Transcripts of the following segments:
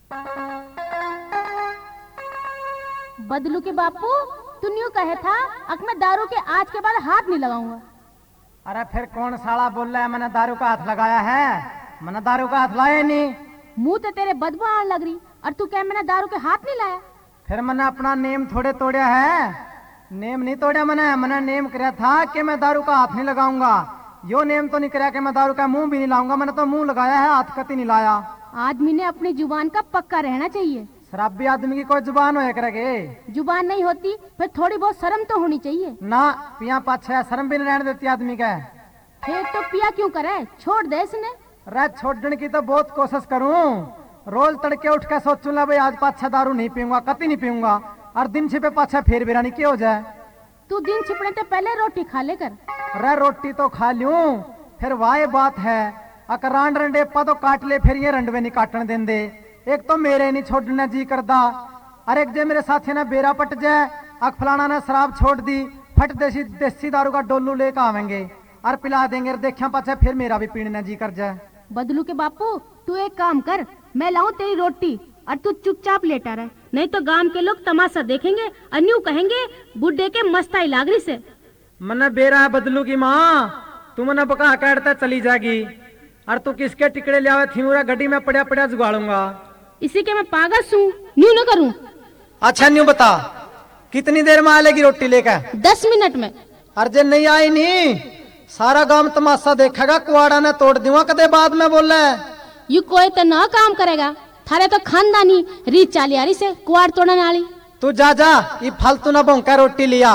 बदलू के बापू, तू न्यू कहे था अब मैं दारू के आज के बाद हाथ नहीं लगाऊंगा। अरे फिर कौन साला बोल रहा है मैंने दारू का हाथ लगाया है? मैंने दारू का हाथ लाया नहीं। मुंह तो तेरे बदबू आने लग रही और तू कह मैंने दारू के हाथ नहीं लाया। फिर मैंने अपना नेम थोड़े तोड़ा है। नेम नहीं तोड़ा मैंने नेम कराया था कि मैं दारू का हाथ नहीं लगाऊंगा। यो नेम तो नहीं कराया कि मैं दारू का मुंह भी नहीं लाऊंगा। मैंने तो मुंह लगाया है, हाथ कति नहीं लाया। आदमी ने अपनी जुबान का पक्का रहना चाहिए। शराबी आदमी की कोई जुबान हो करेगे? जुबान नहीं होती फिर थोड़ी बहुत शर्म तो होनी चाहिए ना। पिया पाछे शर्म भी नहीं रहने देती आदमी का। फिर तो पिया क्यों करे, छोड़ दे इसने। अरे छोड़ने की तो बहुत कोशिश करूं। रोज तड़के उठ के सोचूं ला भाई आज पाछा दारू नहीं पीऊंगा, कति नहीं पीऊंगा, और दिन छिपे पाछा फिर बिरानी क्या हो जाए। तू दिन छिपने से पहले रोटी खा लेकर। अरे रोटी तो खा लूं, फिर वाह बात है अकर रांड रंडेपा तो काट ले, फिर ये रंडवे नहीं काटने देंदे। एक तो मेरे नहीं छोड़ने जी करदा, अरे एक जे मेरे साथी ने बेरा पट जाए अक फलाना ने शराब छोड़ दी, फट देसी दारू का डोलू लेकर आवेंगे और पिला देंगे, देखा पाछा फिर मेरा भी पीने जी कर जाए। बदलू के बापू, तू एक काम कर, मैं लाऊं तेरी रोटी और तू चुपचाप लेटा रहे, नहीं तो गांव के लोग तमाशा देखेंगे और न्यू कहेंगे बुड्ढे के मस्ताई लागरी से। मने बेरा है बदलू की माँ, तू मने बका काटता चली जागी और तू किसके टिकड़े ले आवे थी मुरा गड्डी में पड़ा पड़ा जुगाड़ूंगा। इसी के मैं पागल हूँ, न्यू न करूँ। अच्छा न्यू बता कितनी देर में आएगी रोटी लेकर? 10 मिनट में। अर्जन नहीं आई नहीं, सारा गांव तमाशा देखेगा, कुआड़ा ने तोड़ दूंगा कदे बाद में बोल रहा है। यू कोई तो ना काम करेगा, थारे तो खानदानी रीत चाली आ रही से कुआड़ तोड़ने वाली। तू जा जा, ये फालतू ना भौंका रोटी लिया।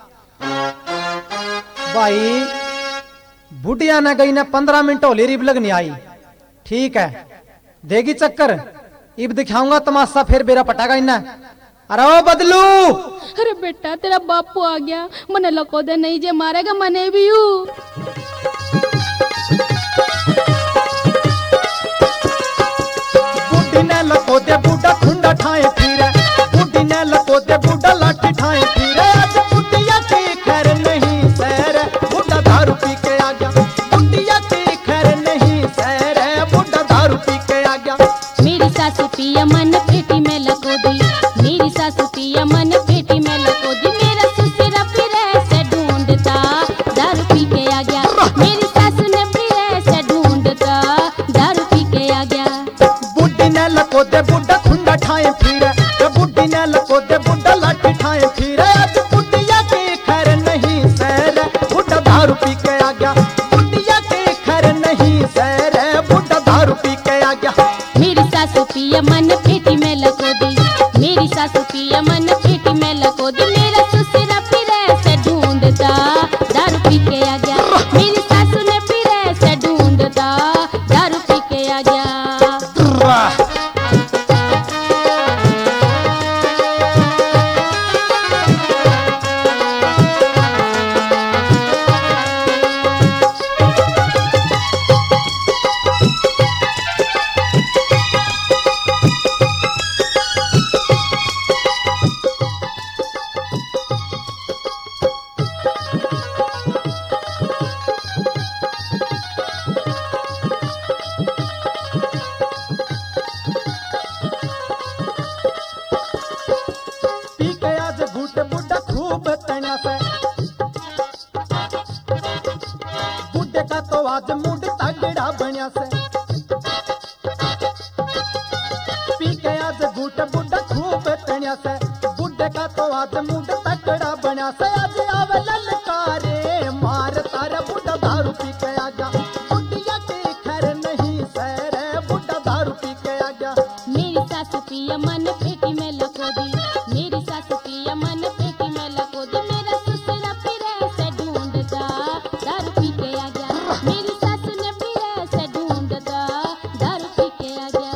भाई बुढ़िया ने गई ने 15 मिनट होली रिब लग नहीं आई। ठीक है देगी चक्कर, इब दिखाऊंगा तमाशा, फिर बेरा पटागा इन्हें। अरे ओ बदलू। अरे बेटा तेरा बापू आ गया, मने लको दे, नहीं जे मारेगा मने भी हूँ। बुढ़ी ने लको दे बूढ़ा खुंडा ठाए फिरे, बुढ़ी ने लको दे बूढ़ा लाठी ठाए फिरे। आज बुढ़िया की खैर नहीं सैर, बूढ़ा दारू पी के आ गया। बुढ़िया की खैर नहीं सैर, बूढ़ा दारू पी के आ गया। मेरी सासू पिया मन पेटी में लको दी, मेरी सासू पिया मन पेटी में लको दी। मेरा ससुरा फिर से ढूंढता दारू पी के आ गया, मेरी सासू ने फिर से ढूंढता दारू पी के आ गया। बुढ़ी ने लको दे बूढ़ा खुंडा ठाए फिरे, बुढ़ी ने लको दे बूढ़ा लाठी ठाए फिरे। आज बुढ़िया की खैर नहीं सैर, बूढ़ा दारू पी के आ गया। बुढ़िया की खैर नहीं सैर, बूढ़ा दारू पी के आ गया। मेरी सासू पिया मन पेटी में लको दी, मेरी सासू पिया मन पेटी में लको दी। मेरा ससुरा फिर से ढूंढता दारू पी के आ गया, मेरी सासू ने फिर से ढूंढता दारू पी के आ गया। पी के आज घूट बुढ़ा खूब तैना से, बुढ़े का तो आज मूड तगड़ा बनिया से। पी के आज घूट बुढ़ा खूब तैना से, बुढ़े का तो आज मूड तगड़ा बनिया से। आज आवे ललकारे मार तारा बुढ़ा दारू पी के आ गया। बुढ़िया की खैर नहीं सैर, बुढ़ा दारू पी के आ गया। मेरी सासू पिया मन पेटी में लको दी, मेरी सासू पिया मन पेटी में लको दी। मेरा ससुरा फिर से ढूंढता दारू पी के आ गया, मेरी सासू ने फिर से ढूंढता दारू पी के आ गया।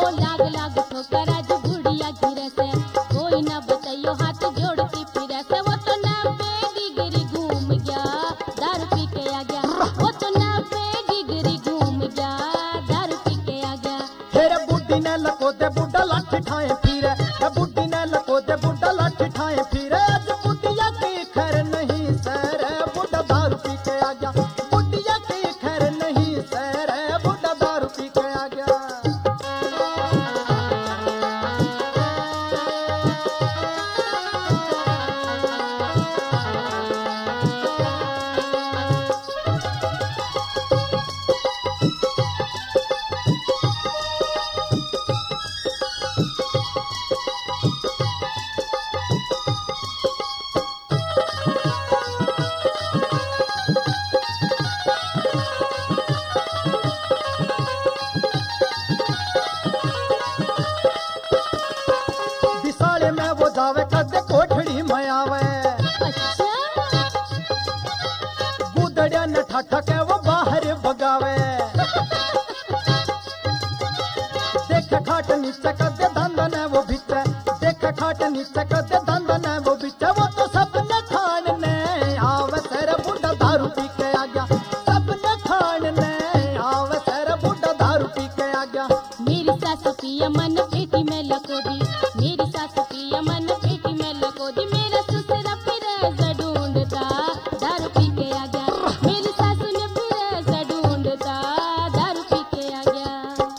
लाग लाग ठोकर आज बुढ़िया गिरे से, कोई ना बताइयो हाथ जोड़ती फिरे से। वो तो 90 डिग्री घूम गया, दारू पी के आ गया। वो तो 90 डिग्री घूम गया, दारू पी के आ गया। फिर बुढ़ी ने लको दे बुढ़ा लाठी ठाए फिरे, बुढ़ी ने लको दे बुढ़ा लाठी ठाए फिरे। आज बुढ़िया की खैर नहीं सर, बुढ़ा दारू पी के आ गया। बुढ़िया की खैर नहीं सर, बुढ़ा दारू पी के आ गया। विसाले में वो जावे कदे कोठड़ी में आवे, अच्छा गुदड़िया ने ठाठा के वो बाहर भगावे। देख खाट नीचे कदे धंधा ने वो बिचे, देख खाट नीचे कदे धंधा ने वो बिचे। वो तो सबने खान ने आवे सर, बुढ़ा दारू पी के आ गया। सबने खान ने आवे सर, बुढ़ा दारू पी के आ गया। मेरी सासु पिया मन पेटी में लको दी, मेरी सासु पिया मन पेटी में लको दी। मेरा ससुरा फिर ऐसा ढूंढता, दारू पी के आ गया। मेरी सासु ने फिर ऐसा ढूंढता, दारू पी के आ गया।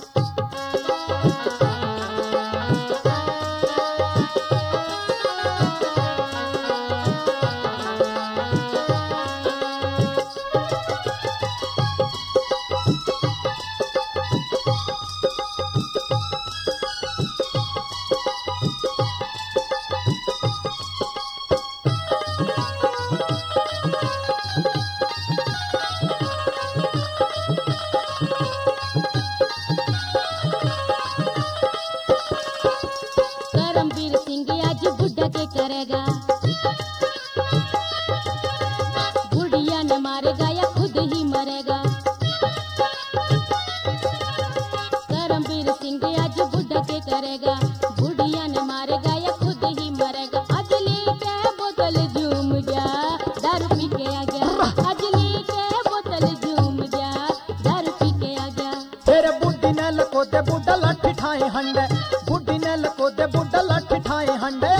करमवीर सिंह आज बुढ़ा के करेगा, बुढ़िया ने मारेगा या खुद ही मरेगा। करमवीर सिंह आज बुढ़ा के करेगा, बुढ़िया ने मारेगा या खुद ही मरेगा। आज लेके बोतल झूम गया, दारू पी के आ गया। आज लेके बोतल झूम गया, दारू पी के आ गया। फिर बुढ़ी ने लको दे बुढ़ा लाठी ठाए हंडे, बुढ़ी ने लको दे बुढ़ा लाठी ठाए हंडे।